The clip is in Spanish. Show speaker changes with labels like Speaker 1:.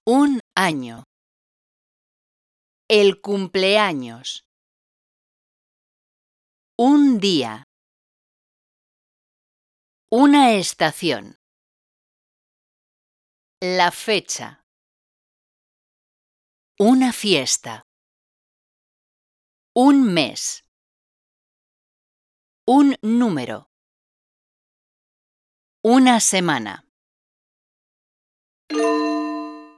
Speaker 1: Un año. El cumpleaños. Un día. Una estación. La fecha. Una fiesta. Un mes. Un número. Una semana.